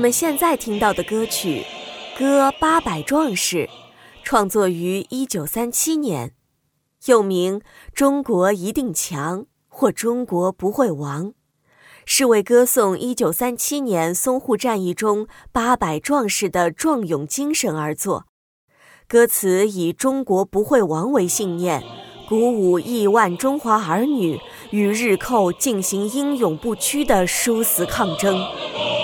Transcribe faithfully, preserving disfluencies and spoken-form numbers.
们现在听到的歌曲《歌八百壮士》，创作于一九三七年，又名《中国一定强》或《中国不会亡》，是为歌颂一九三七年淞沪战役中八百壮士的壮勇精神而作。歌词以中国不会亡为信念，鼓舞亿万中华儿女与日寇进行英勇不屈的殊死抗争。